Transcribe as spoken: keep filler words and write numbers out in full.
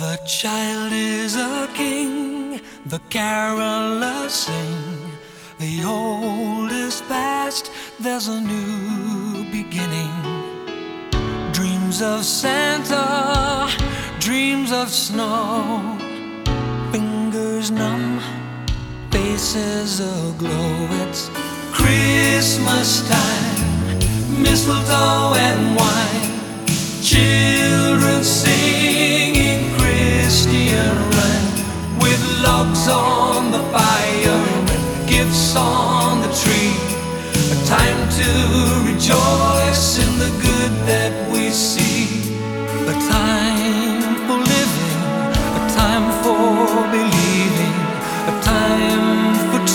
The child is a king, the carolers sing. The old is past, there's a new beginning. Dreams of Santa, dreams of snow. Fingers numb, faces aglow. It's Christmas time, mistletoe and wine. Children singing Christian rhyme, with logs on the fire and gifts on the tree. A time to rejoice in the good that we see.